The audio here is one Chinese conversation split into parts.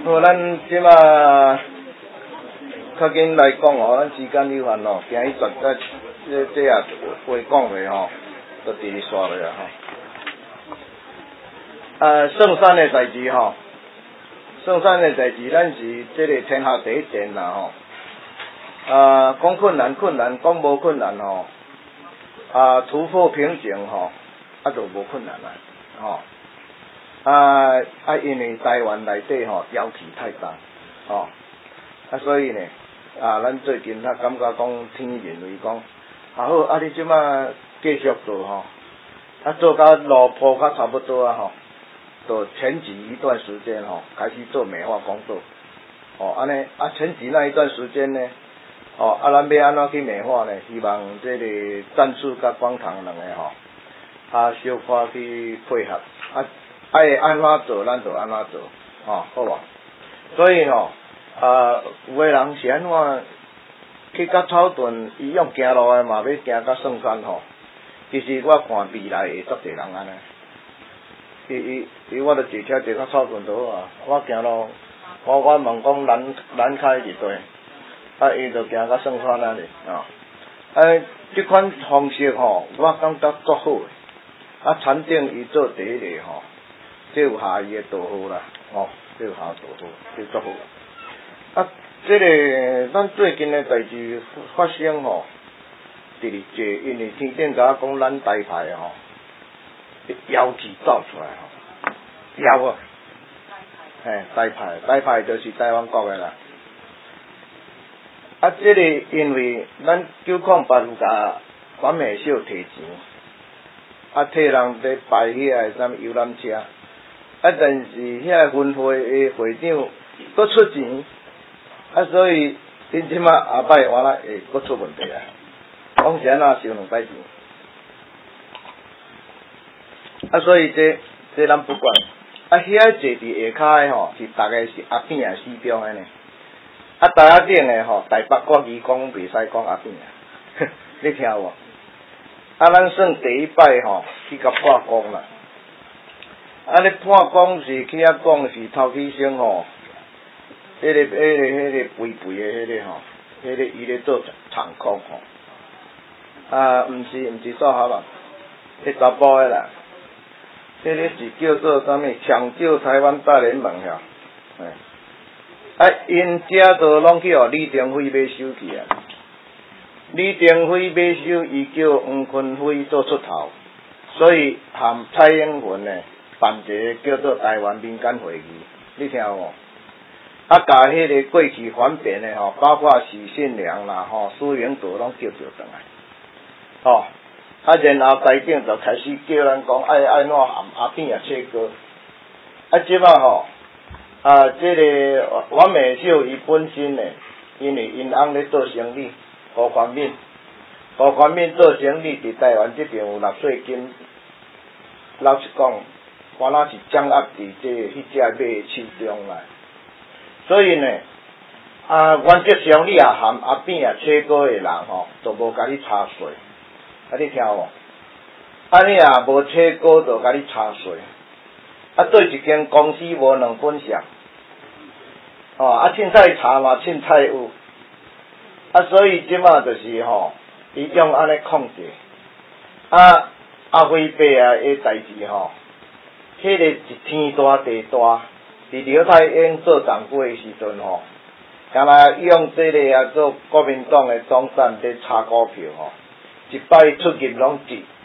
好，咱即马较紧来讲吼，咱时间有限咯，今日这也话讲下吼，就直直刷落啊吼。圣山的代志吼，圣山的代志，咱是这个天下第一件啦吼。讲困难，讲无困难吼。突破瓶颈吼，就无困难啦吼。因为台湾内底吼妖气太重吼，所以呢，咱最近感觉讲天认为讲，好，你即马继续做吼，做到路铺较差不多吼，就前期一段时间吼，开始做美化工作，安尼前期那一段时间呢，咱要安怎去美化呢？希望这个战术甲广场两个吼，小可去配合，爱安怎做，咱就安怎做，好无？所以吼，有个人是安怎去到草屯，伊用行路的嘛，要行到圣山吼。其实我看未来会足侪人安尼。我著坐车坐到草屯就好啊。我行路，我问讲南开一队，伊就行到圣山那里这款方式吼，我感觉足好诶。田定伊做第一个吼。这有下伊的道好啦，这有下道好，这足好。这个咱最近的代志发生吼，第二届，因为天顶甲我讲咱台派吼，妖气走出来吼，妖台派就是台湾国的啦。这个因为咱908有甲管美秀摕钱，替人咧摆遐个啥物游览车。但是遐分会的会长搁出钱，所以因即马后摆原来会搁出问题啊。讲是安怎收两摆钱，所以这咱不管。遐坐伫下骹的吼，是逐个是阿扁的死忠的呢。台下顶的吼，台北国语讲袂使讲阿扁啊，你听无？咱算第一摆吼，去甲破功啦。你破讲是去讲是头起先吼，迄个肥的迄个吼，迄个伊咧做长空吼，毋是做好人，迄查甫的啦，迄个是叫做啥物？抢救台湾大联盟遐，因遮都拢去互李登辉买收去啊。李登辉买收，伊叫黄坤辉做出头，所以含蔡英文呢。办一个叫做台湾民间会议，你听无？甲迄个过去反变的吼，包括许信良啦吼、苏永德拢叫转来，然后台顶就开始叫咱讲爱怎含阿扁也切割，即摆吼，这个王美秀伊本身呢，因为因翁咧做生意，胡宽敏做生意伫台湾这边有纳税金，老实讲。我那是掌握伫迄只马的手中啦，所以呢，原则上你也含阿扁也切割的人吼，就无甲你查税，你听无？你也无切割就甲你查税，对一间公司无两本相，凊彩查嘛，凊彩有，所以即马就是吼，伊用安尼控制，阿辉伯的代志吼。迄个一天大地大，伫刘太英做掌柜的时阵吼，敢若用这个做国民党的总站咧炒股票吼，一摆出入拢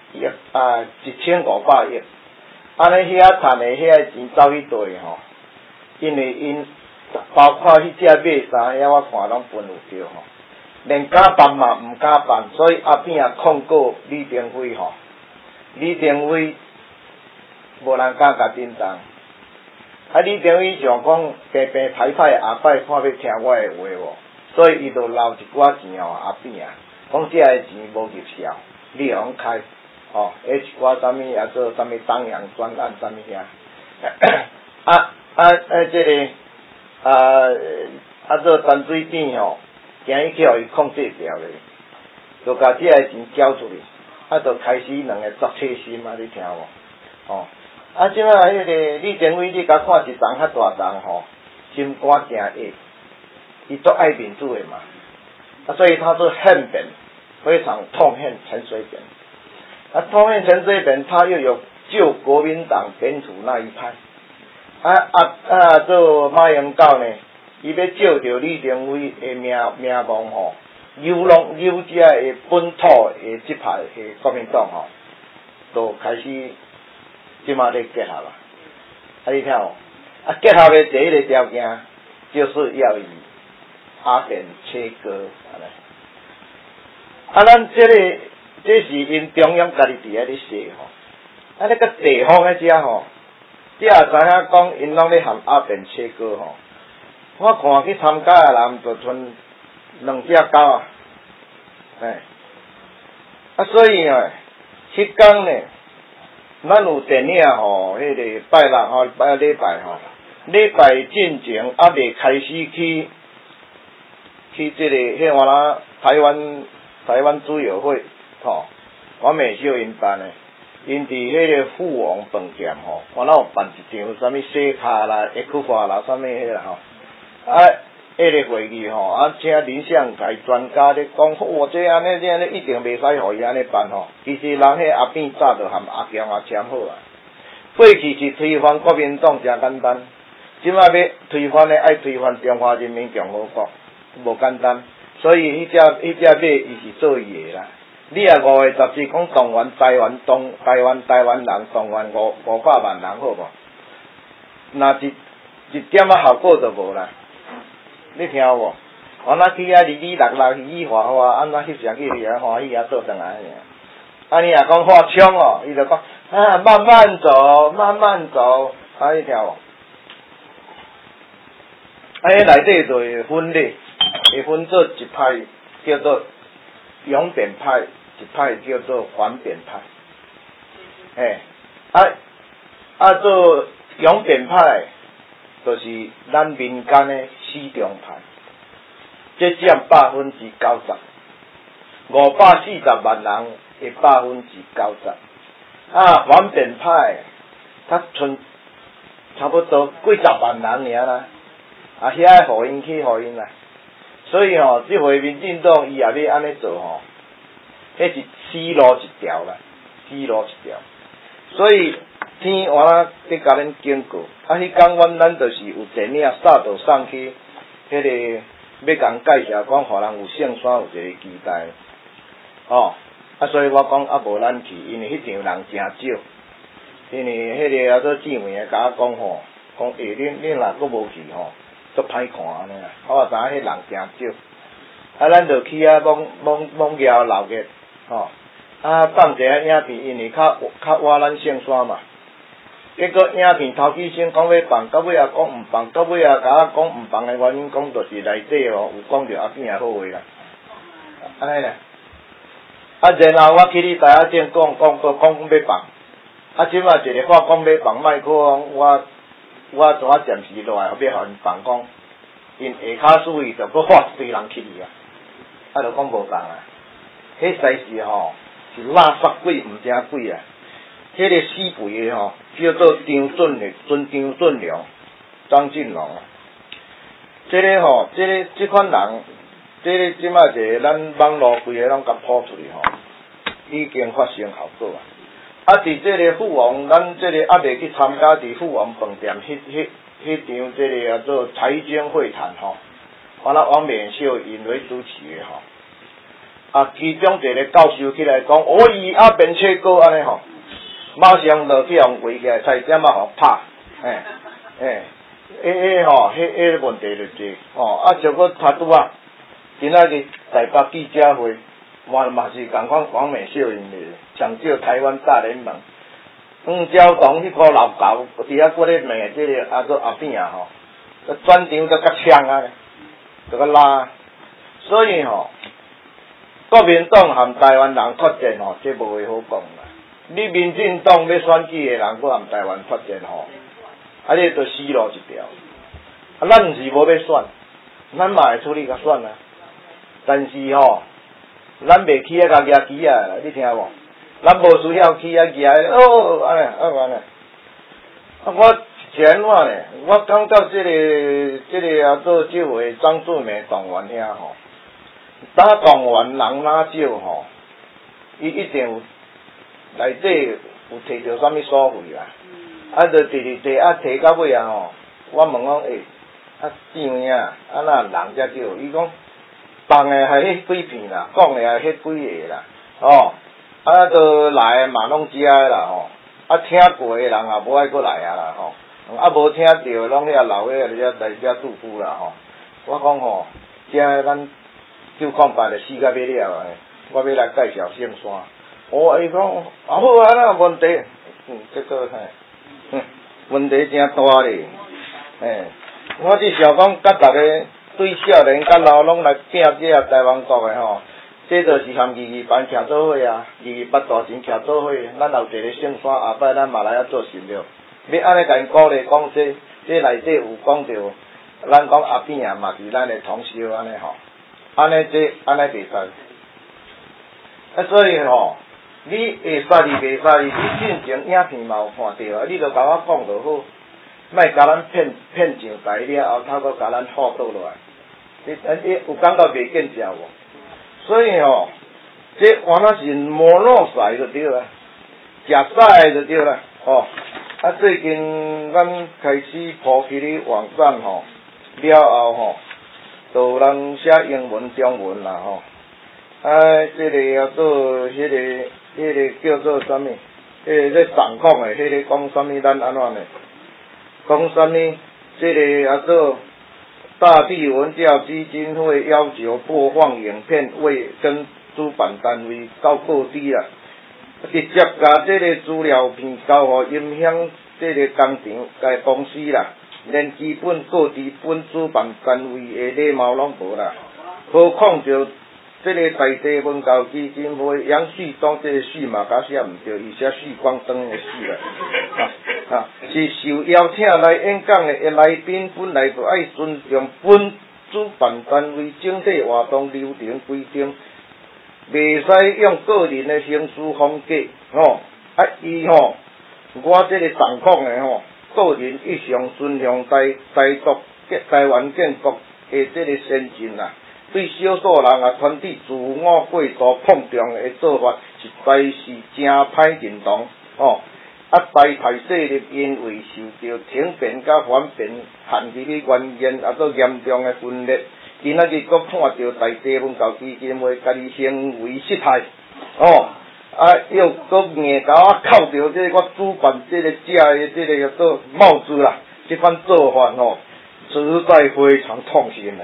1500亿，安尼遐赚的遐钱走去倒吼，因为因包括迄只马衫，我看拢分有着吼，连敢办嘛毋敢办，所以阿扁也控告李登辉吼，李登辉。无人敢甲顶当，李登辉想讲平平歹歹下摆看要听我的话无，所以伊就留一寡钱阿扁讲这个钱无入效，你用开一寡啥物也做啥物当阳专案啥物遐，这个做淡水店吼，今日去互伊控制掉咧，就甲这个钱交出去，就开始两个作切心你听无？即摆迄个李登辉，你甲看一丛较大丛吼， 心肝惊热，伊都爱民主的嘛，所以他是恨扁，非常痛恨陈水扁。痛恨陈水扁，他又有救国民党本土那一派。做马英九呢，伊要借着李登辉的名望吼，扭这的本土的这派的国民党吼，就开始即马咧结合啦。你听哦，结合的第一个条件就是要以阿扁切割，咱这是因中央家己伫遐咧写吼，那个地方的遮吼。你也知影讲，因拢咧含阿扁切割吼。我看去参加的人就剩2只狗啊，所以迄天呢，咱有电影吼，迄个拜六吼，礼拜进前未开始去这个迄话啦，台湾主友会吼，我未少因办的。因伫迄个富王饭店吼，我那有办一场啥物西卡啦、X化啦、啥物迄啦吼，迄个会议吼，请林相台专家咧讲，这安尼一定袂使互伊安尼办吼。其实人迄阿扁早就含阿强也签好啊。过去是推翻国民党真简单，即摆要推翻咧，爱推翻中华人民共和国，无简单。所以迄只马伊是做伊的啦。你5月14讲动员台湾人动员500万人好无？那一点仔效果都无啦。你听有无？我那去遐哩落雨哗哗，安怎翕相去遐欢喜倒转来尔。你若讲画枪哦，伊就讲慢慢走，慢慢走。你听无？迄内底就会分裂，会分做一派叫做拥扁派。一派叫做反扁派，做拥扁派，就是咱民间的死忠派，这占90%，540万人的90%。反扁派，他剩差不多几十万人尔啦，遐互因去互因啦，所以这回民进党伊也要安尼做吼。迄是死路一条啦，死路一条。所以天我咧甲恁警告，迄天咱就是有电影煞到送去，迄个要甲人介绍讲，互人有胜算有一个期待。所以我讲无咱去，因为迄场人真少。因为迄个做姊妹甲我讲吼，讲恁若阁无去吼，足歹看安尼啦。我知影迄人真少。咱就去蒙桥留个。放一个影片，因为较活咱胜算嘛。结果影片头几先讲要放，到尾也讲毋放，到尾也甲我讲毋放的原因，讲就是内底有讲着阿扁的好话啦。安尼啦。然后我去你台仔店讲要放，即摆一个话讲要放，莫讲我怎暂时落来，要互因放讲，因下骹属意就搁发一堆人去去啊，就讲无放啊。迄实是吼是垃圾鬼，毋正鬼啊！迄个死肥的吼叫做张俊良、张俊龙啊。这款人，即摆一个咱网络规个拢甲抛出去吼，已经发生效果啊！伫这个富王，咱这个未去参加伫富王饭店迄场这个叫做财经会谈吼，王冕秀引为主持的吼。其中一个教授起来讲，我以阿扁切割安尼吼，马上就去互围起来，差点互拍，迄问题就多结果他拄今仔日台北记者会，嘛是共款王美秀因的，上少台湾大联盟，交通迄个老狗，伫遐过咧骂这个做阿扁吼，转场都较呛啊，就较拉，所以国民党含台湾人发展这无话好讲啦。你民进党要选举的人，搁含台湾发展你就死路一条。咱毋是无要选，咱嘛会处理甲选啊。但是咱袂去甲举旗啊，你听无？咱无需要去举安尼安尼。我前话呢，我感觉这个啊做这位张志明党员遐吼，打党员人哪少吼，伊一定有内底有摕到啥物所费啦。啊，就摕啊摕到尾啊吼，我问讲啊店员啊那人遮少？伊讲放的还迄几片啦，讲的还迄几个啦，哦，啊都来嘛拢遮的啦吼，啊听过的人也无爱过来啊啦吼。啊，无听到拢遐老岁仔来遮拄夫啦吼。我讲吼，遮咱就看办就死甲要了诶，我要来介绍圣山。伊讲啊好啊，那问题，这个问题真大咧。我只想讲，甲逐个对少年甲老拢来拼这台湾国诶吼，这就是含22班徛做伙啊，22八大钱徛做伙，咱有一个圣山，后摆咱嘛来遐做神了。要安尼甲因鼓励讲，这内底有讲着，咱讲阿扁啊嘛是咱的同胞安尼吼，安尼袂使。啊，所以吼，你会杀你袂杀你，你进前影片嘛有看到啊，你著甲我讲就好，莫甲咱骗上台了后，头阁甲咱唬倒落来，你有感觉袂见效无？所以吼，这完了是摸落屎就对啦，食屎就对啦，吼。啊，最近咱开始铺起哩网站吼，了后吼，就有人写英文、中文啦吼。啊，这个要做迄个叫做啥物？咧掌控的，迄个讲啥物？咱安怎呢？讲啥物？这个要做大地文教基金会要求播放影片未跟主办单位到各地啦。直接甲这个资料片交互影响这个工厂、甲公司啦，连基本各地本主办单位的礼貌拢无啦。何况就这个在地文教基金会杨旭东这个旭嘛，甲写毋对，伊写旭光灯的旭啦，是受邀请来演讲的来宾本来就爱尊重本主办单位整体活动流程规定。袂使用个人的行事风格，吼，伊吼，我这个掌控的吼，个人一向尊重台湾建国的这个先进啦，对少数人啊团体自我过度碰撞的做法，实在是真歹认同，吼，台派势力因为受到挺辩甲反辩限制的原因，做严重的分裂。今仔日佫看到在地文教基金会家己行为失态，又佫硬甲我扣着这个我主办这个假的这个叫做帽子啦，这款做法吼，实在非常痛心嘞。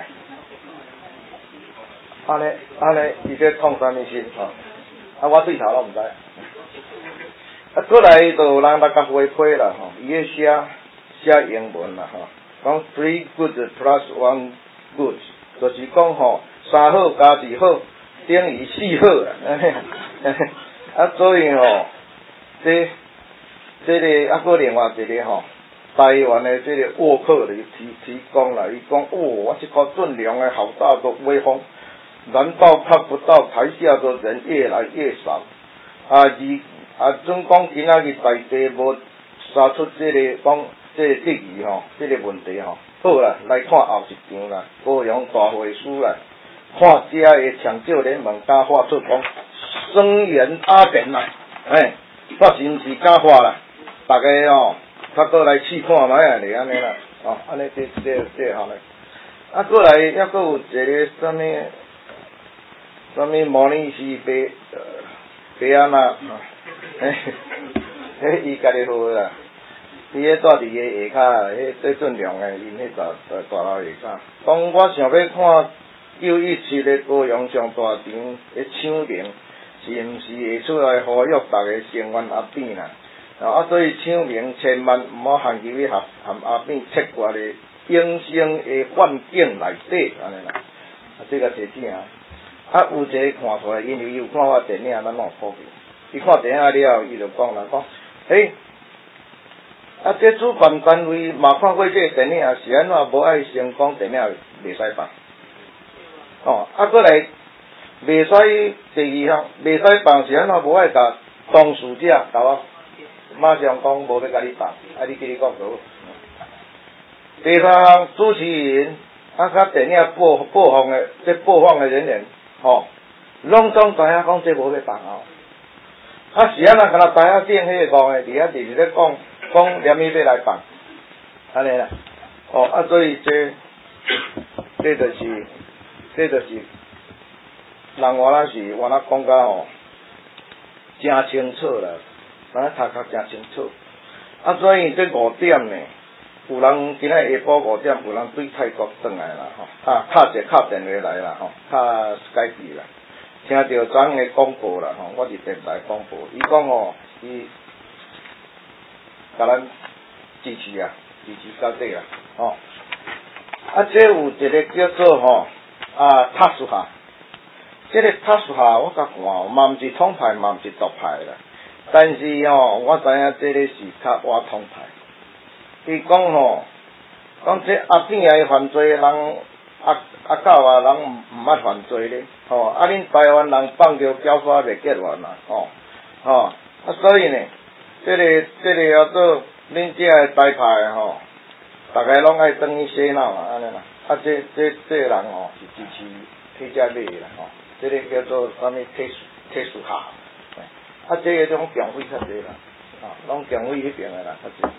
安尼，伊在痛啥物心吼？我对头拢毋知。过来就有人来甲回馈啦吼，伊咧写英文啦吼，讲 3 good plus 1 good。就是讲吼，3好加2好等于4好啊！所以吼，这个佫另外一个吼，台湾的这个沃克的提供啦，伊讲我这个阵容的好大的威风，难道看不到台下的人越来越少？总讲今仔日在地无杀出这个讲这个质疑吼，这个问题吼。好啦，来看后一场啦，高雄大会师啦，看遮的抢救联盟敢发出讲声援阿扁啦，我是毋是敢发啦？大家吼，较过来试看卖啊，就安尼啦，安尼这好嘞。过来抑佫有一个啥物模拟是白安那，伊家己好啦。伊迄住伫个下骹，迄最阵量诶，因迄大楼下骹。讲我想要看917的高雄上大场的抢名，是毋是会出来呼吁逐个成员阿扁啦？所以抢名千万毋好限期去含阿扁切割的影声的环境内底安尼啦。这个是正。有一个看出来，因为伊有看我电影，咱拢有普及。伊看电影了后，伊就讲啦，讲这主办单位嘛看过这个电影，是安怎无爱先讲电影袂使放？过来袂使第二项袂使放是安怎无爱甲当事者甲我马上讲无要甲你放，你继续讲就好。 地方主持人甲电影播放的人员，拢总知影讲这无要放是安那？敢若台顶迄个五个伫遐直咧讲连伊要来放，安尼啦。所以这就是人原来讲甲真清楚啦，咱读较真清楚。所以这5点呢，有人今仔下晡5点，有人对泰国转来啦，敲电话来啦，敲Skype啦，听到昨昏的广播啦，我是电台广播，伊讲伊甲咱支持到底啦，这有一个叫做塔苏哈，这个塔苏哈我甲看，嘛毋是统派，嘛毋是独派啦。但是我知影这个是较活统派。伊讲这阿扁的犯罪人，阿狗啊人毋捌犯罪咧，恁台湾人放尿缴罚袂结完啦，所以呢，这个叫做恁这个台派大家拢爱转去洗脑啊，安尼啦。这人是支持替遮买啦，这个叫做啥物特殊下。这个种强匪较济啦，拢强匪迄边的啦较济。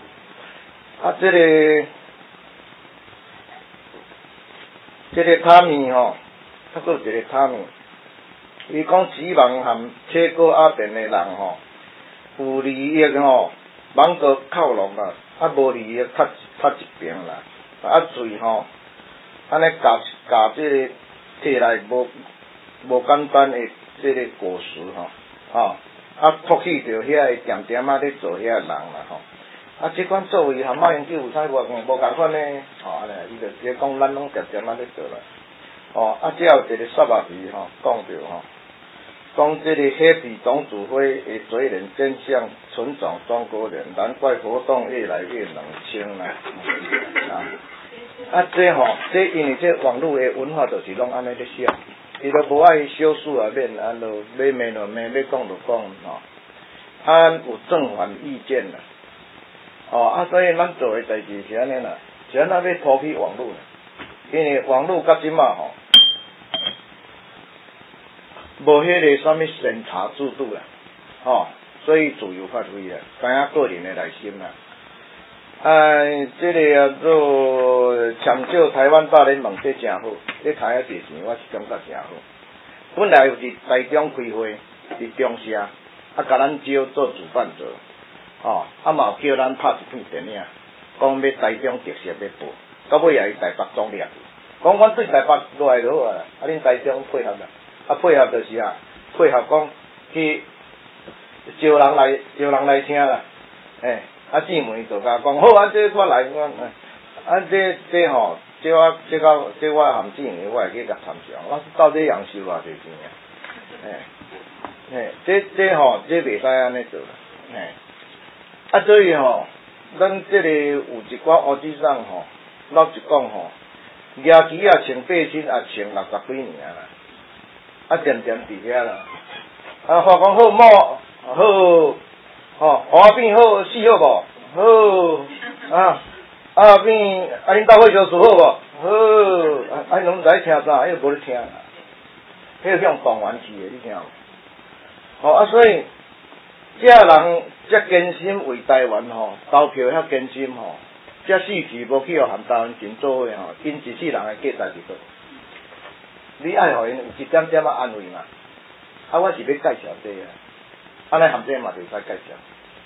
这个塔米还佫有一个塔米，伊讲希望含切割阿扁的人有利益网个靠拢啦，无利益较一边啦，嘴安尼夹这个摕来无简单的这个果实托起着遐个点点咧做遐人啦即款作为含马英九有啥无共款呢？安尼伊就直接讲咱拢点点咧做啦。只有一个煞目皮讲着讲这个黑皮总指挥的嘴脸真像纯种中国人，难怪活动越来越冷清啦。这因为这网络的文化就是拢安尼咧写。伊都无爱小事啊，免就要骂就骂，要讲就讲有正反意见啦。所以咱做的代志是安尼啦，是安那要抛弃网络啦，因为网络到即马无迄个啥物审查制度啦，所以自由发挥啦，知影个人的内心啦。这个叫做抢救台湾大联盟，这真好。你睇下电视，我是感觉真好。本来是台中开会，伫中社，甲咱招做主办者，嘛有叫咱拍一片电影，讲要台中特色要播，到尾也是台北总列，讲阮对台北落来就好啊，恁台中配合啦，配合就是配合讲去招人来听啦，姊妹就甲讲好这我来，这我含姊妹，我会去甲参详，我到底人收偌济钱这袂使安尼做啦，所以咱这个有一寡乌子上老实讲牙期也穿8千，也穿60几年啦，点伫遐啦，话讲好某好，花变好死好无？好变恁兜伙相处好无？好，拢知听啥？迄无咧听啦，迄向动员去的，你听有？所以这人遮坚心为台湾投票遐坚心遮死去无去含台湾人做伙因一世人的价值伫倒？你爱互因有一点点安慰嘛？我是要介绍这个，安尼含这嘛就使介绍。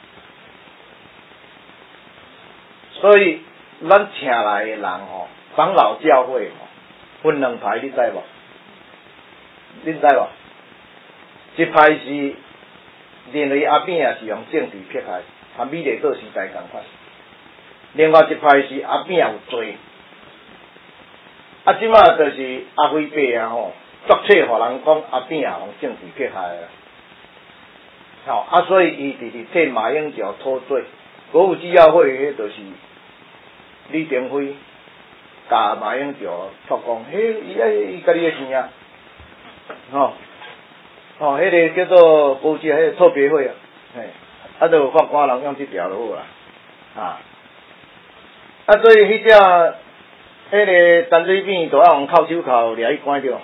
所以咱请来的人长老教会分两派，你知无？恁知无？一派是认为阿扁也是用政治迫害，和美丽岛时代同款；另外一派是阿扁有罪，即马就是阿辉伯作册，互人讲阿扁也用政治迫害所以伊直替马英九脱罪。国务机要会迄就是李登辉甲马英九托讲，伊家己的钱迄个叫做国际迄个特别会就有法官人用这条就好啦， 所以迄只迄个陈水扁都要用扣手铐掠去关着。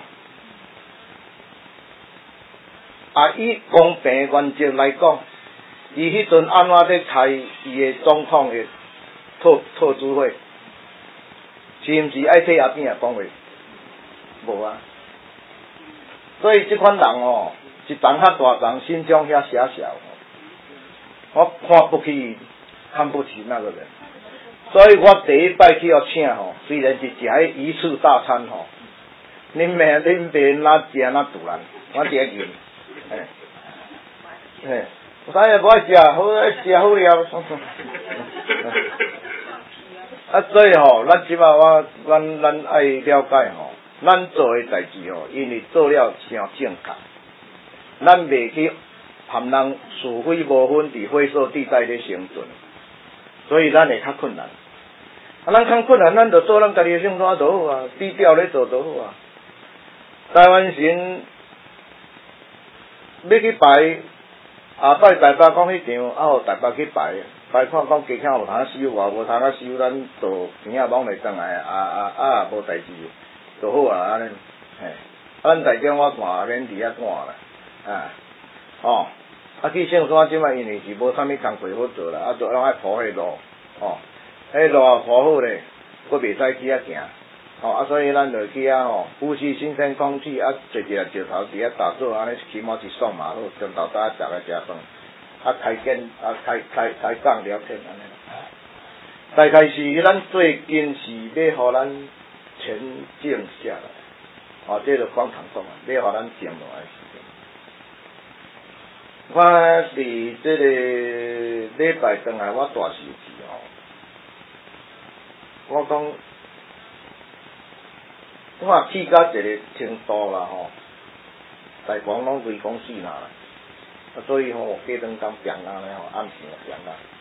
以公平原则来讲，伊迄阵安怎咧裁伊的总统的特助会，是毋是爱替阿扁讲话？无啊。所以即款人哦，一张较大张，心胸遐狭小，我看不起，看不起那个人。所以我第一摆去互请吼，虽然是食迄鱼翅大餐吼，恁爸哪食哪突然，我第一见。啥也无爱食，好爱食好了。所以吼，咱即马咱爱了解吼，咱做诶代志吼，因为做了诚正确，咱袂去含人是非无分伫灰色地带咧生存，所以咱会较困难。咱较困难，咱就做咱家己诶生活就好啊，低调咧做就好啊。台湾神要去拜。下摆台北讲迄场，互台北去拜看讲家囝有通收无，无通收，咱就钱仔拢袂转来，无代志，就好啊安尼。咱台中我看免伫遐赶啦，去圣山即摆因为是无啥物工课好做啦，就拢爱铺迄路，迄路铺好咧，佫袂使去遐行，所以咱就去遐呼吸新鲜空气，坐一下石头伫遐打坐，安尼起码是爽嘛好，中昼早食个食饭，开讲聊天安尼。大概是咱最近是要互咱沉静下来，这就广场讲啊，要互咱静落来时间。我伫这个礼拜转来，我大事去我讲。我去到一个程度啦大光拢规公司啦，所以过顿工平安咧暗时平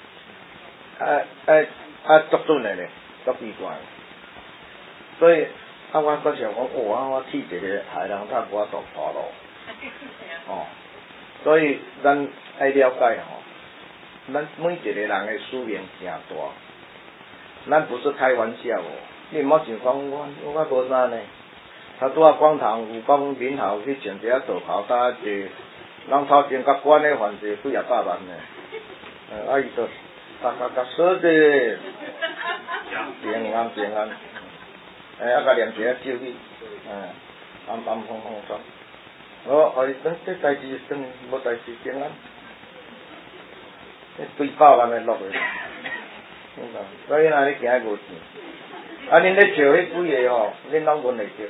安，足准的咧，足奇怪。所以我嗰时候讲，我去一个海人搭我度跑路，所以咱爱了解咱每一个人的使命诚大，咱不是开玩笑你莫想讲我无啥呢？他拄广场有讲民校去穿一下道袍，搭一人头前甲管的犯罪几啊百万呢？伊就甲说的平安，甲念一下咒语，安放松。咱这代志算无代志平安，几百万的落去，所以你行无钱。恁咧笑迄几个恁拢闻会着。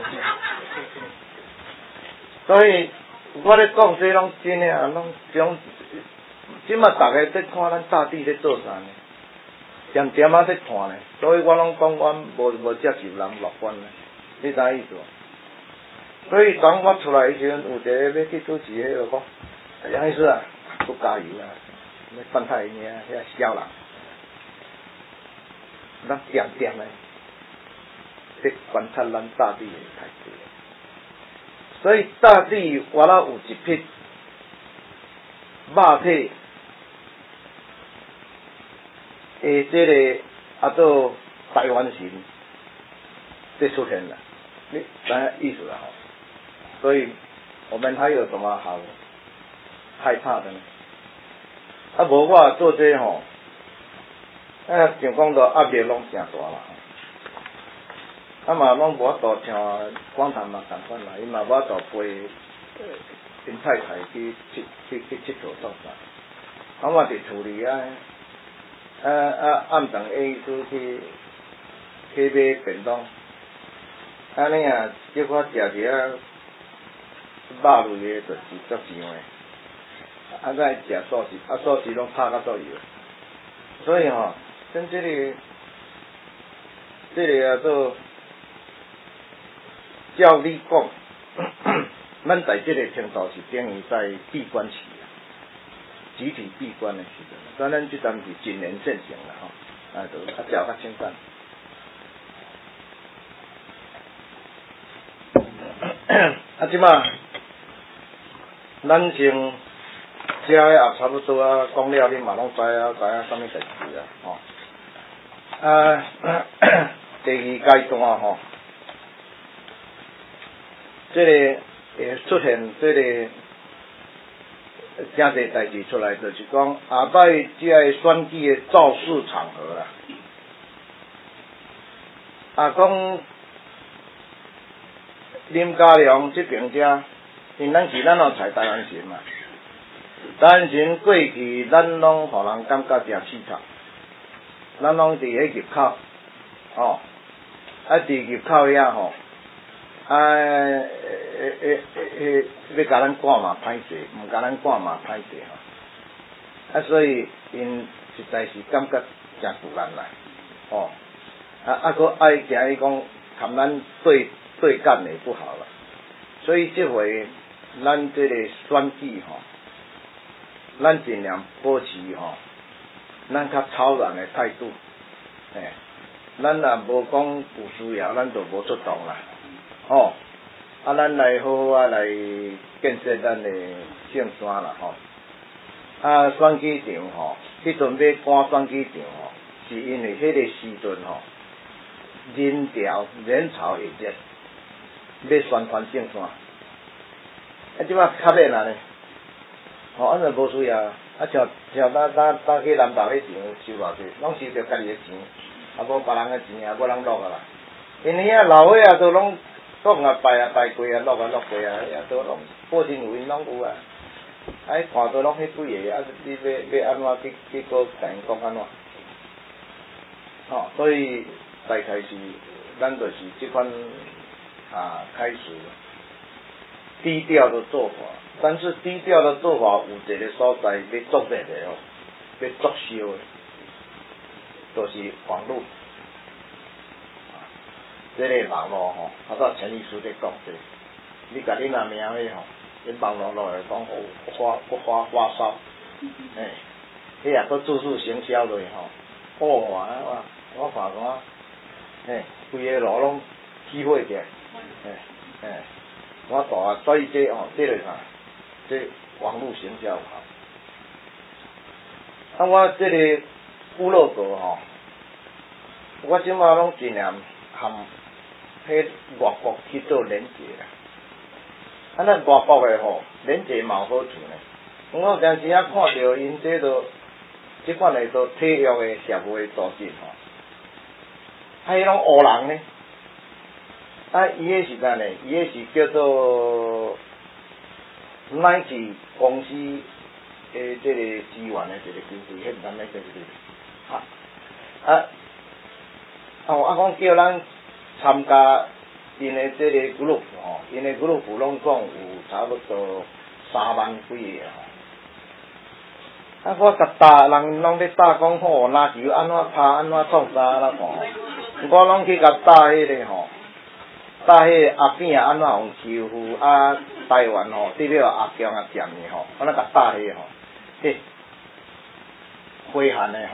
所以我咧讲这拢真诶拢种，即马大家在看咱大地咧做啥呢？点点在看呢，所以我拢讲我无接受人乐观呢，你知意思无？所以当我出来时阵，有一个要去主持迄个讲，杨医师啊，不加油啊，要犯太硬，遐小人，咱点点咧。在观察咱大地的态度，所以大地我啦有一匹肉体这个做台湾神在出现了，你知意思啦所以我们还有什么好害怕的呢？无我做这像讲到压力拢诚大啦。嘛拢无法度像广潭嘛同款啦，伊嘛无法度陪因太太去佚佗做啥。我伫厝里暗顿下去买便当，安尼叫我食一下肉类的，就是足上诶。再食素食，素食拢拍甲足油，所以跟这个做。照你讲，咱在这个程度是等于在闭关期集体闭关的时阵，当然这阵是谨言慎行啦就较较清淡。即马咱先遮也差不多讲了，恁嘛拢知影啥物代志第二阶段吼，这个会出现这个真侪代志出来，就是讲下摆即个选举的造势场合啦。讲林佳龙这边遮，因咱是咱有采台湾神嘛，台湾神过去咱拢互人感觉诚刺头，咱拢伫迄入口，伫入口遐吼，要甲咱赶嘛歹势，毋甲咱赶嘛歹势吼，所以因实在是感觉诚突然啦，佫爱惊伊讲含咱对干的不好了，所以这回咱这个选举吼，咱尽量保持咱较超然的态度，咱若无讲有需要，咱就无出动啦，咱来好好来建设咱的圣山啦选举场迄阵要赶选举场是因为迄个时阵人潮会热，要宣传圣山，即摆较免安尼，咱就无需要，像咱去南投迄场收偌济，拢收着家己的钱，无别人的钱无人落啦，因为老岁都拢讲拜过落过都拢报新有因拢有啊，看到拢迄几个，你要安怎去个甲因讲安怎？所以大概是咱就是即款开始低调的做法，但是低调的做法有一个所在要做热的要作烧的，就是网络。这个网络陈律师在讲这，你甲你那名的你网络落来讲发烧，你也搁注入行销落我看讲，规个路拢起火起来，我大所以这就是啥？这网络行销我这个部落格我即马拢尽量含迄外国去做连结啦。咱外国的连结嘛有好处呢。我有时看到因即款的体育的协会组织迄拢乌人呢。伊迄是啥呢？伊迄是叫做Nike 公司的这个资源的一个机制，迄毋知咩叫我讲叫咱参加因的这个 group 因的 group 拢讲有差不多3万几个我甲打人拢咧打讲篮球安怎拍安怎创啥啦我拢去甲打迄个打迄阿扁安怎互欺负台湾对了阿强阿占的我甲打迄个挥汗的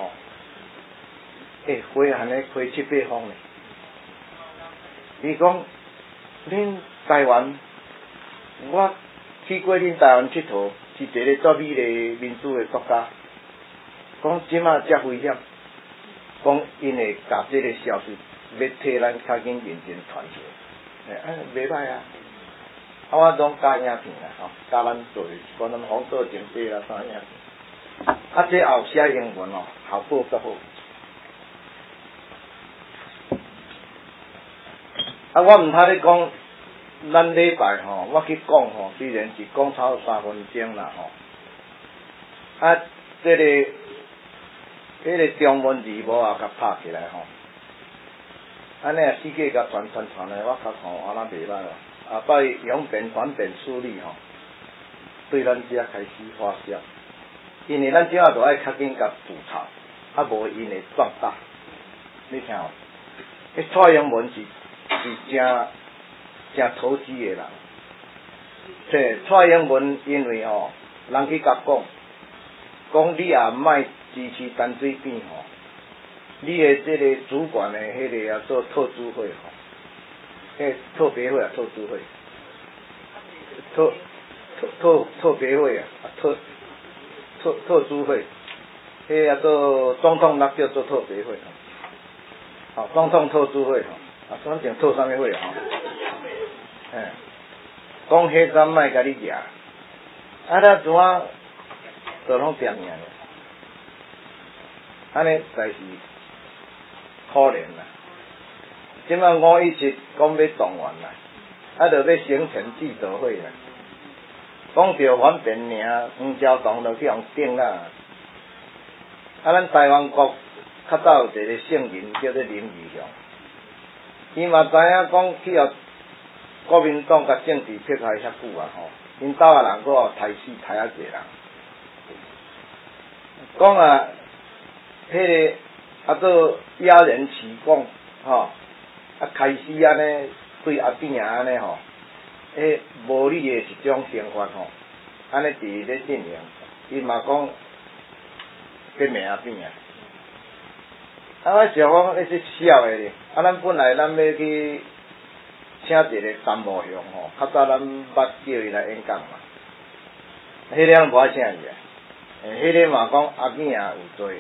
挥汗的开7-8方呢。伊讲恁台湾，我去过恁台湾佚佗，是一个足美丽民主的国家。讲即马遮危险，讲因会甲即个消息要替咱较紧认真传出来。袂歹啊！我拢加影片啦，加咱做，讲咱红色警戒啦，啥影片。这后写英文效果较好。我毋通咧讲，咱礼拜我去讲虽然是讲超3分钟啦这个中文字幕也甲拍起来安尼世界甲传来，我较看安那袂歹下摆扬鞭反鞭势力对咱遮开始发酵，因为咱即下就爱较紧甲补偿，无因会壮大。你听蔡英文是真投机的人，蔡英文因为人去甲讲你也莫支持陈水扁你的这个主管的迄个做特助会特别会特助会，特别会特助会，迄做总统那叫做特别会总统特助会反正特啥物会讲迄阵莫甲你掠，咱怎啊都拢掂命咧？安尼才是可怜啦。即摆517讲要动员啦，就要省钱记者会啦。讲着反变尔，黄昭同就去互顶啦。咱台湾国较早有一个圣人叫做林义雄，伊嘛知影讲去互国民党甲政治迫害遐久因兜人佫互杀死杀啊济人。讲迄个做鸦人起讲开始安尼对阿扁安尼无理的一种刑罚安尼伫咧进行，伊嘛讲革命阿扁我想讲那是笑的咧。咱本来咱要去请一个陈茂雄较早咱捌叫伊来演讲嘛，迄个咱无爱请伊迄个嘛讲阿扁有罪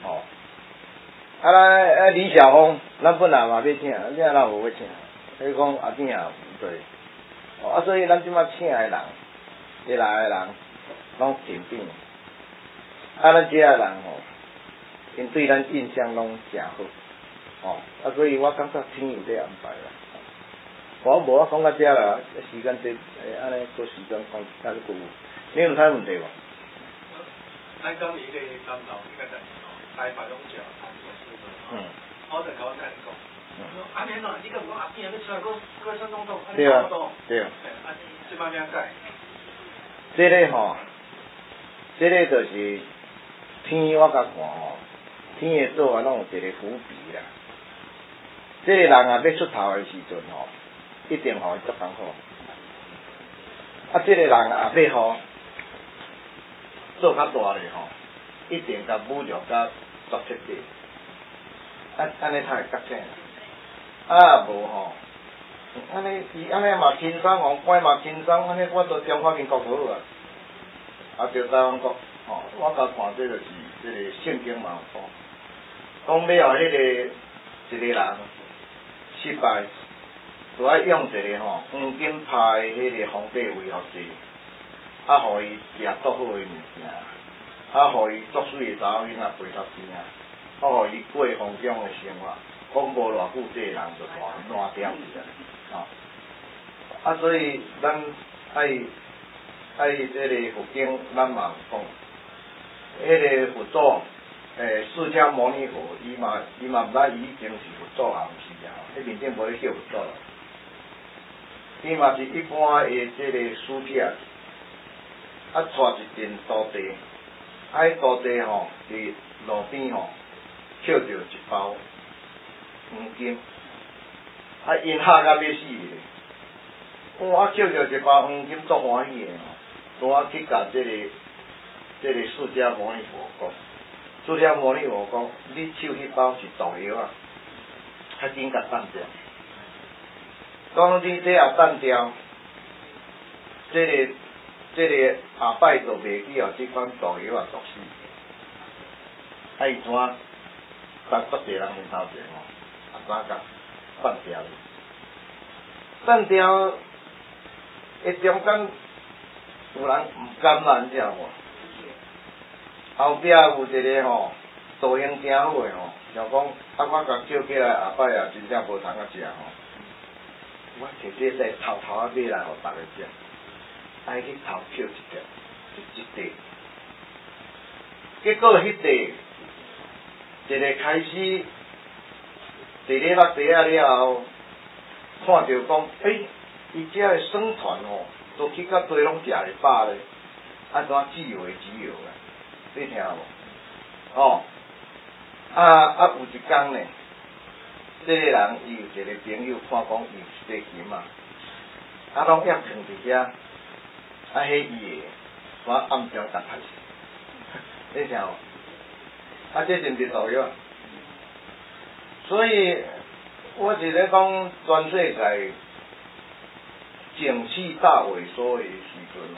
咱李小峰，咱本来嘛要请，咱哪无要请？迄讲阿扁有罪所以咱即摆请的人，来的人拢挺扁咱这人因对咱印象拢诚好所以我感觉天有在安排啦。我无讲到这啦，时间这安尼个时间讲下去你有啥问题无？ 咱讲伊个感受伊个代志台北拢食我就甲我甲你讲，阿免你个讲阿扁要出来，佫选总统， 对啊，对啊。 即摆要改。 这个这个就是天我甲看天的做法拢有一个伏笔啦。这个人要出头的时阵一定互伊足艰苦。这个人要做较大咧一定甲侮辱甲作彻底。安尼才会觉醒。无安尼伊安尼嘛轻松关嘛轻松，安尼我做中华民国好就台湾国我甲看这就是这个圣经嘛讲要迄个一个人失败，就要用一个黄金拍的迄个皇帝位互坐，互伊食足好的物件，互伊足水的查某囡仔陪头边互伊过风景的生活。讲无偌久，这个人就烂掉去了所以咱爱这个佛经，咱嘛讲，迄个佛祖释迦牟尼佛，伊嘛毋知伊已经是佛祖也毋是面顶无咧叫佛祖啦。伊嘛是一般的这个使者，带一阵徒弟，迄徒弟伫路边捡着一包黄金，因吓甲要死咧。我捡着一包黄金，足欢喜的我去甲这个释迦牟尼佛讲，释迦牟尼佛讲，你手迄包是毒药较紧甲断掉。讲你这也断掉，这个下摆就袂去这款毒药毒死。伊怎当足侪人面头前怎甲断掉？断掉，中间有人毋甘啦，你知无？后壁有一个造型诚好的想讲我甲叫起来下摆也真正无通啊食我摕这块偷买来互逐个食，去偷捡一块，结果迄块一个开始坐咧落地了后，看着讲，伊遮的僧团都去到地拢食会饱咧，怎自由的自由啊？你听无？有一天呢，这个人伊有一个朋友看讲伊有一块金拢压藏伫遐，迄伊的，暗中甲杀死，你听无？这是毋是毒药？所以我是咧讲，全世界景气大萎缩的时阵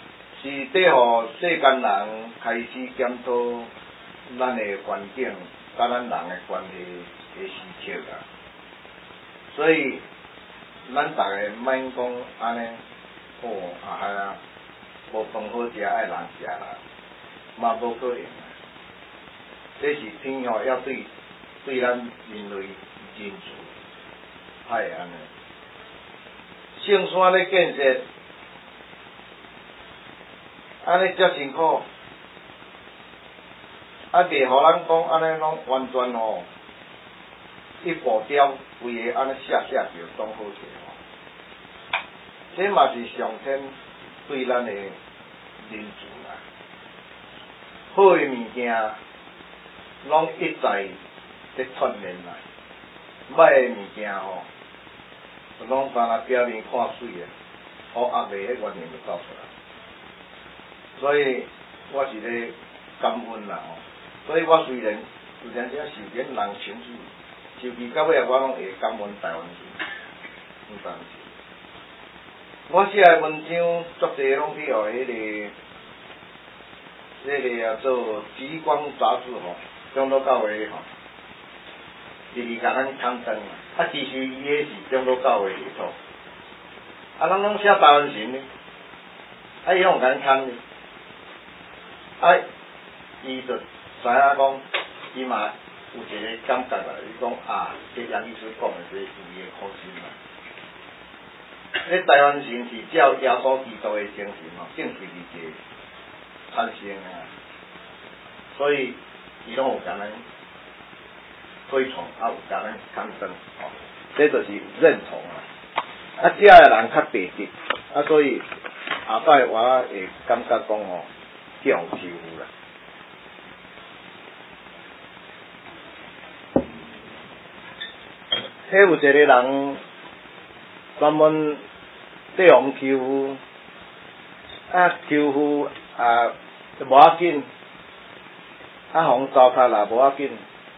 是得互世间人开始检讨咱的环境， 甲咱人的关系会失去啦。所以咱逐个免讲安尼，无饭好食爱人食啦，嘛无可能啊。这是天要对咱人类人族歹安尼。圣山咧建设，安尼遮辛苦，袂互咱讲安尼拢完全一步雕规个安尼写就当好势这嘛是上天对咱的人族啦。好的物件，拢一再在锻炼来；歹的物件拢单那表面看水啊，黑压的迄原因就搞出来。所以我是咧感恩啦所以我虽然有阵时受点人情绪，受气到尾我拢会感恩台湾人，毋但是。我写的文章足侪拢去互叫做《极光》杂志中岛教会直直甲咱刊登其实伊个是中岛教会里头，咱拢写台湾神呢，伊拢甲咱刊呢，伊就知影讲，伊嘛有一个感觉啦，伊讲这杨律师讲的这伊的苦心啦。这台湾神是照耶稣基督的精神正是理解产生的，所以伊拢有甲咱推崇，有甲咱刊登，这就是认同啊。遮个人较白直，所以后摆我会感觉讲去互欺负啦。迄有一个人专门对互欺负，欺负就无要紧，互糟蹋啦无要紧。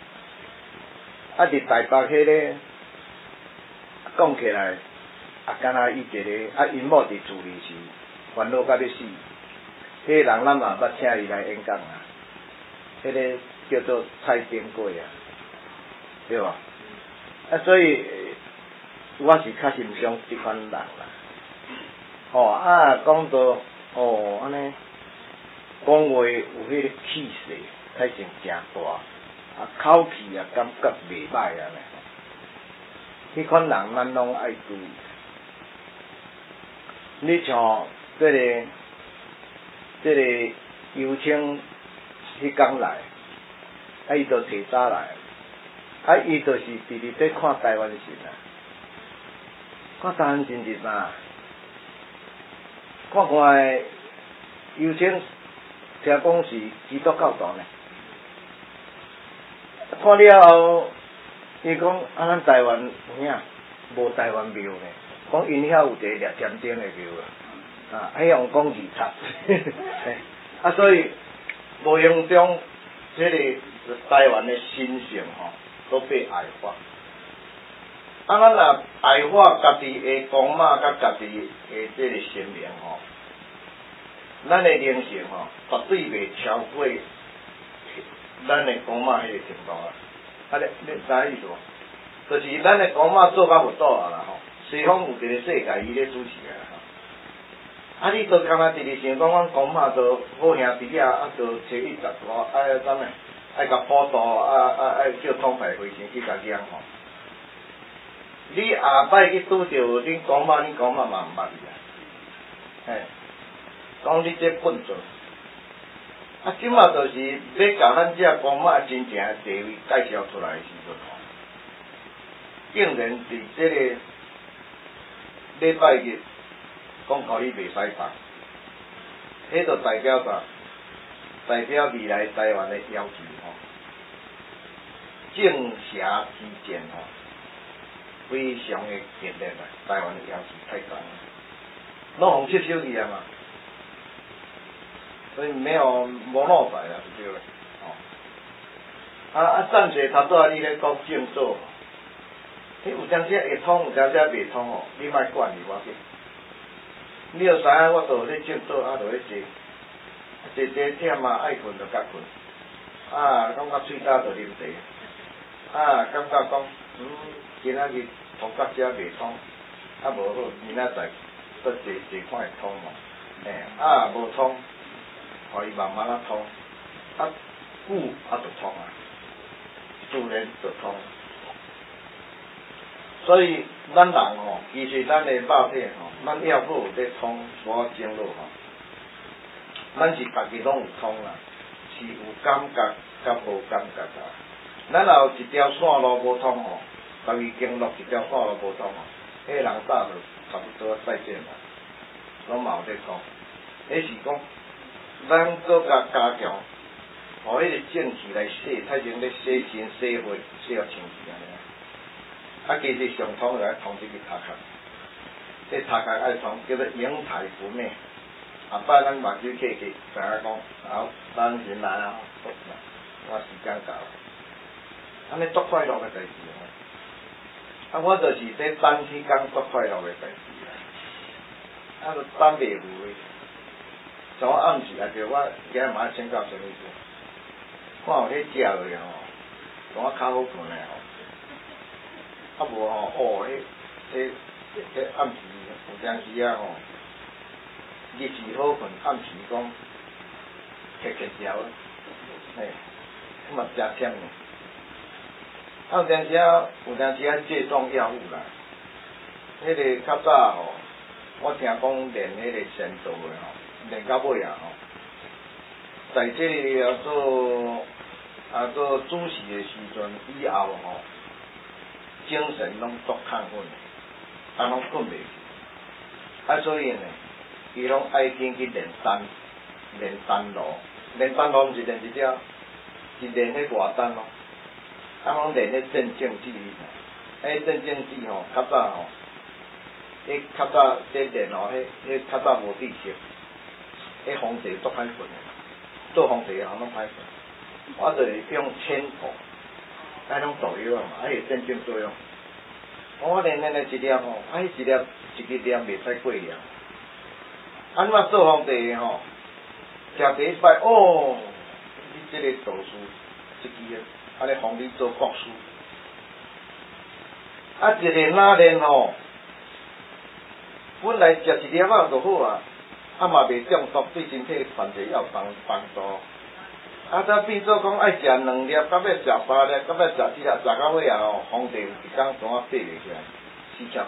伫台北迄个讲起来，敢若伊一个因某伫厝里是烦恼甲要死，迄个人咱嘛捌请伊来演讲迄个叫做蔡丁贵对吧？所以我是较欣赏即款人啦。讲到安尼讲话有迄个气势，体性诚大，口气感觉袂歹安尼。迄款人咱拢爱注意。你像这个尤清迄天来，伊就提早来，伊就是直直在看台湾神看台湾神是啥？看看尤清听讲是基督教徒呢。看了后，伊讲咱台湾有影无台湾庙呢？讲因遐有一个掠尖尖的庙迄用讲字插，所以无形中这个台湾的神性都被矮化。咱若矮化家己的公妈甲家己的这个神明咱的灵性绝对袂超过咱的公妈迄个程度你知意思无？就是咱的公妈做甲佛祖啦西方有一个世界伊咧主持你都干那直直想讲，阮公妈都好兄弟都找伊十外，爱甲辅导，爱叫统派回程去甲讲你下摆去拄着恁公妈嘛毋捌伊讲你这笨拙。即马就是要甲咱这公妈真正的地位介绍出来的时阵竟然伫这个礼拜日讲互你袂使放，迄就代表啥？代表未来台湾的要求正邪之间非常的激烈台湾的要求太高了，拢互吸收去嘛。所以无落来啦，对不对？暂时头拄你咧讲正做，有阵时会通，有阵时袂通你莫管伊我紧。你要知影，我都咧正做，就咧坐，坐忝爱困就甲困， 感觉喙焦就啉茶，感觉讲，今仔日通到遮袂通，无好，明仔载搁坐看会通吼，无通，互伊慢慢通，久就通啊，自然就通。所以咱人吼，其实咱的肉体吼，咱要好咧通所有经络吼，咱是家己拢有通啦，是有感觉甲无感觉啊。咱若有一条线路无通吼，家己经络一条线路无通吼，迄人早就差不多再见啦，拢嘛有咧通。迄是讲，咱搁加强，互迄个正气来洗，太前咧洗身洗血，洗到清气安尼。其实上通就爱通这个头壳，这头壳爱通叫做明台不灭。摆咱目睭客气，知影讲，好，咱先来啊，我时间到了，安尼足快乐的代志哦。我就是在等时间足快乐的代志就等袂赴的。像我暗时也着我今日嘛爱请教陈医师，看有咧食落吼，像我较好困的吼。无吼，迄暗时有当时啊吼，日时好困，暗时讲瞌条，嘛真忝呢。有当时啊戒断药物啦，迄个较早吼，我听讲练迄个仙道的吼，练到尾啊吼，在这个做主事的时阵以后吼。精神拢足亢奋，拢困袂去。所以呢，伊拢爱紧去练丹炉，练丹炉毋是练一条，是练迄外丹咯。拢练迄镇静剂，镇静剂吼，较早吼，迄较早在练吼，迄较早无知识，迄风地足歹困的，做风地后拢歹困。我就是用千头。拢毒药嘛，有镇静作用。我练一粒吼，迄一个粒袂使过量。怎做皇帝吼？食第一摆你这个道士，这支安尼封你做国师。一练哪练吼？本来食一粒就好啊，嘛袂中毒，对身体反正也有帮助。再变做讲爱食2粒，到尾食3粒，到尾食4粒，食到尾啊吼，皇帝有一天怎啊爬袂起来，死翘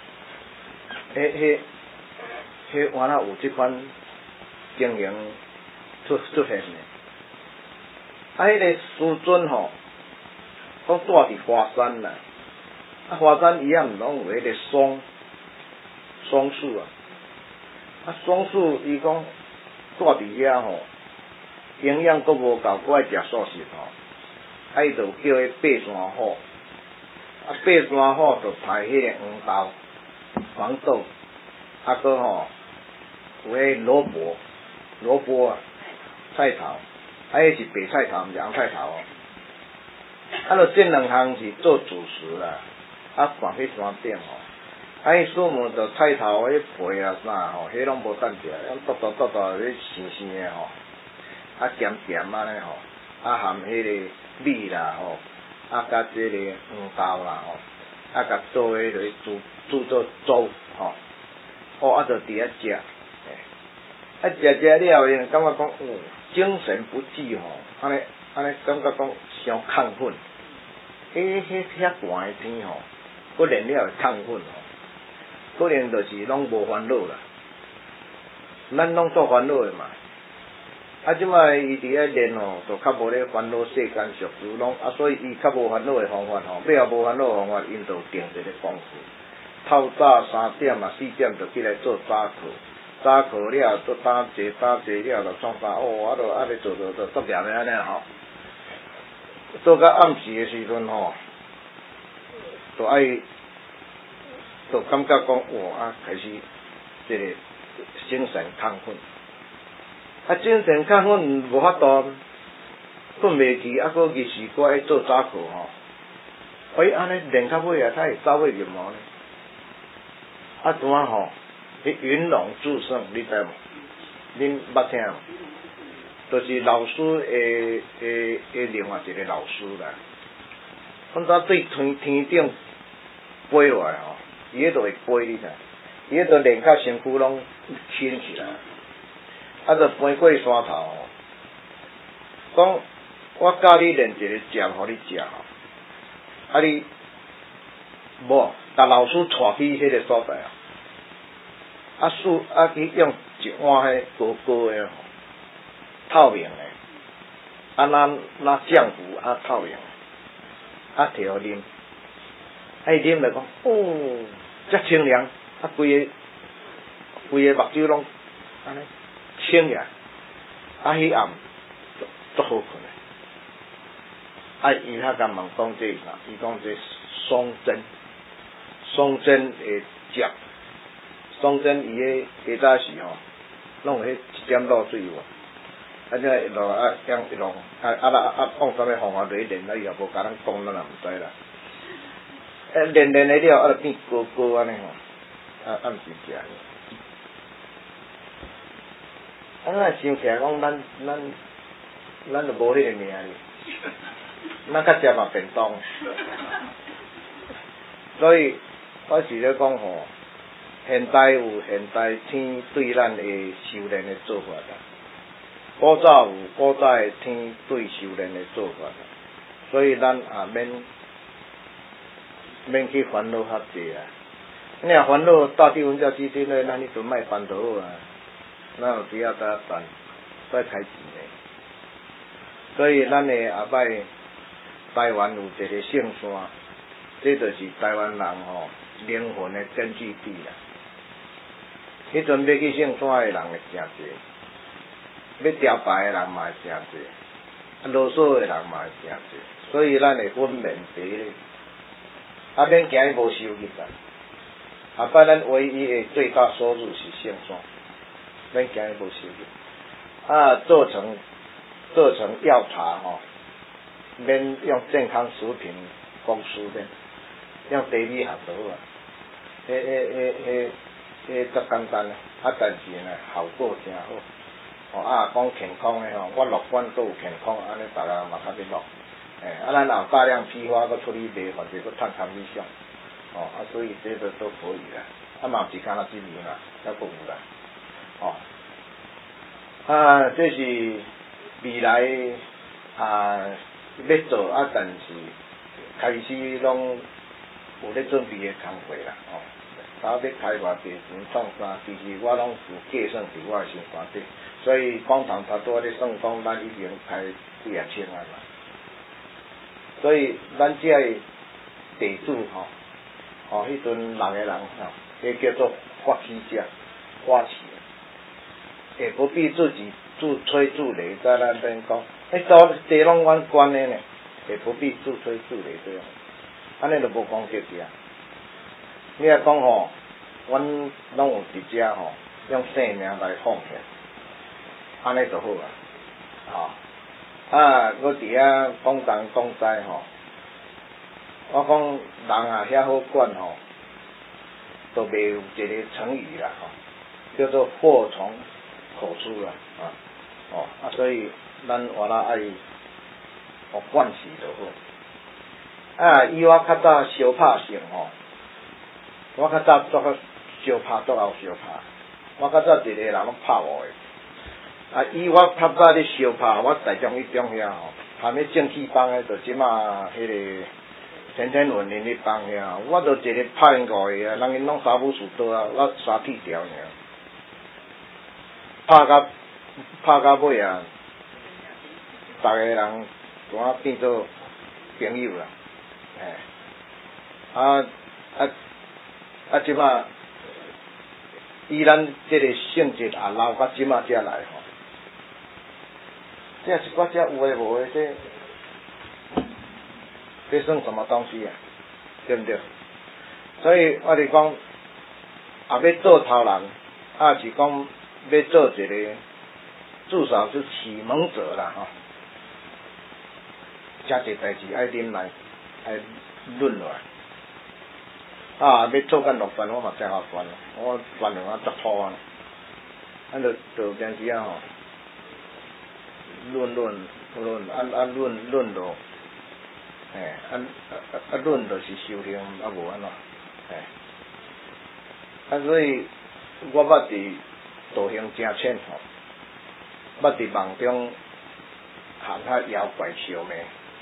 掉。迄原来有这款经营出现的。迄个师尊吼，讲住伫华山啦，华山伊也毋拢有迄个松树啊，松树伊讲住伫遐吼。营养阁无够，阁爱食素食吼，伊就叫迄爬山虎，爬山虎就排迄个黄豆，阁吼有迄萝卜啊，菜头，迄是白菜头，毋是红菜头就这2项是做主食啦，放去山顶吼，迄树木就菜头迄皮啊啥吼，迄拢无等食，剁咧生的吼。咸咸安尼吼，含迄个米啦吼，甲这个黄豆啦吼，甲做迄个煮做粥吼，就伫遐食，食了因感觉讲精神不济吼，安尼感觉讲伤亢奋，遐寒的天吼，佫练了会亢奋吼，可能就是拢无烦恼啦，咱拢做烦恼的嘛。即摆伊伫遐练吼，就较无咧烦恼世间俗事拢，所以伊较无烦恼的方法吼，要无烦恼的方法，因就定一个方式。透早3点4点就起来做早课，早课了做打坐了就创啥就安尼做足念的安尼吼。做到暗时的时阵吼，就感觉讲开始这个精神亢奋。精神亢奋无法度困袂去，佫日时佫爱做早课吼。安尼练到尾他会走尾入魔呢。怎吼？迄云龙祝胜，你知无？恁捌听无？ 就是老师的另外一个老师啦。阮早对天顶飞落来吼，伊迄就会飞你知，伊迄就连甲身躯拢轻起来，啊，就飞过山头吼。讲我教你练一个针，互你食吼，啊你无，甲老师带去迄个所在啊，去用一碗迄高高的吼，透明的，啊咱浆糊啊透明的。啊，摕互啉，啊伊啉来讲，哦，遮清凉，啊规个目睭拢安尼清起来，啊迄暗足好困的。啊伊较甲问讲这啥？伊讲这松针的汁，松针伊迄早时吼，弄迄一点露水有无？啊，这一路啊，向一路放啥物方法来练，啊伊也无甲咱讲，咱也毋知啦。练的了，啊就变高高安尼吼，啊毋是食的。啊，咱想起来讲，咱就无迄个命哩，咱较食嘛便当。所以我是咧讲吼，现代有现代天对咱的修炼的做法啦。古早有古早的天对修炼的做法，所以咱也免去烦恼较济啊。你若烦恼大地文教基金咧，咱你就卖烦恼啊，咱有只要再办，再开钱的。所以咱的后摆台湾有一个圣山，这就是台湾人吼灵魂的根据地啦。迄阵要去圣山的人会诚济。要雕牌的人嘛会诚济，啰嗦的人嘛会诚济，所以咱会分面茶咧，啊免惊伊无收入啊。后摆咱唯一的最大收入是圣山，免惊伊无收入。啊，做成药茶吼，免用健康食品公司咧，用茶米学就好啊。迄足简单啊，啊但是呢效果诚好。哦啊，讲健康的吼，我乐观都有健康，安尼大家嘛较要乐。啊，咱有大量批发，搁出去卖，或者搁趁空米上。哦，啊，所以这个都可以啦。啊，嘛毋是干那一年啦，还佫有啦。哦，啊，这是未来要做啊，但是开始拢有咧准备的工作啦。哦，他要开发地钱创啥，其实我拢有计算伫我的想法底。所以广场差不多咧算讲，咱已经开几啊千啊啦。所以咱这个地主吼，迄阵人的人吼，迄叫做发起者，发起，也不必自己自吹自擂，在那边讲，早地拢阮管的呢，也不必自吹自擂这样，安尼就无讲结啊。你若讲吼，阮拢有伫遮吼，用姓名来奉献。安尼就好啊，啊，我伫遐讲东讲西吼，我讲人啊遐好管吼，都袂有一个成语啦吼，叫做祸从口出啦啊，所以咱活啦爱有惯势就好。啊，以我较早相拍性吼，我较早做个相拍，做后相拍，我较早一个人拢拍我的。啊！以我较早咧相拍，我台中一中遐吼，含咧正气帮诶，就即马迄个天天文林咧帮遐，我就一个拍5个啊，人因拢三不四多啊，我3铁条尔，拍到尾啊，逐个人怎啊变做朋友啦，即马以咱即个性质也留到即马才来吼。这一寡只有诶无诶，这算什么东西啊？对不对？所以我哋讲，也要做头人，是讲要做一个，至少是启蒙者啦吼。遮济代志爱忍耐，爱忍落来。要做干6番，我嘛真好烦，我烦两足土啊，就平时吼。 论落，论就是修行，无安怎，所以我捌伫道行真浅捌伫梦中喊他妖怪相骂，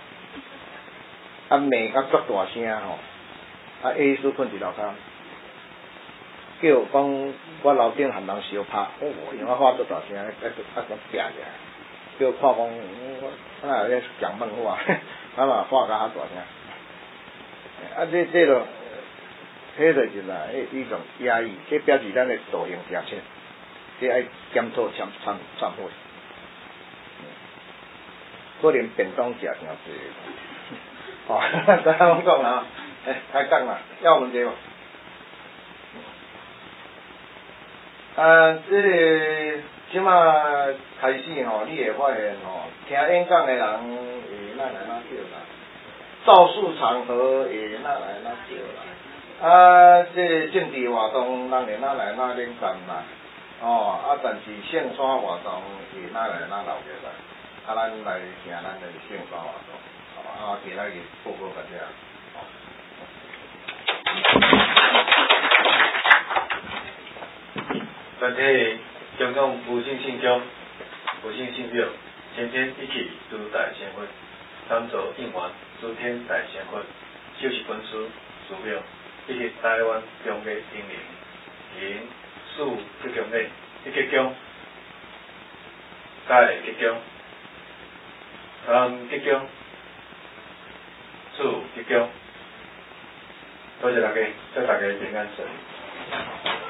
骂甲足大声耶稣困伫楼骹，叫讲我楼顶含人相拍，因为我喊足大声，讲拼者，叫看讲我咧讲梦话，嘛喊甲较大声，这咯，迄就是啦，迄种压抑，这表示咱的道行真浅，这爱检讨忏悔。可能便当食诚济，咱讲啦，开讲啦，要问题无？这个即马开始你会发现听演讲的人会哪来哪叫啦，造势场合会哪来哪叫啦，这政治活动人会哪来哪冷淡啦，但是圣山活动会哪来哪留下来。咱来听咱的圣山活动，其他嘅报告大家。 本体中共无性信宗、无性信庙，先天一起诸大仙会，三座应元诸天大仙会，修习本书寺庙，一起台湾中嘅英灵，因属吉祥内，一吉祥，大吉祥。吉祥，祝吉祥，多谢大家，祝大家平安顺利。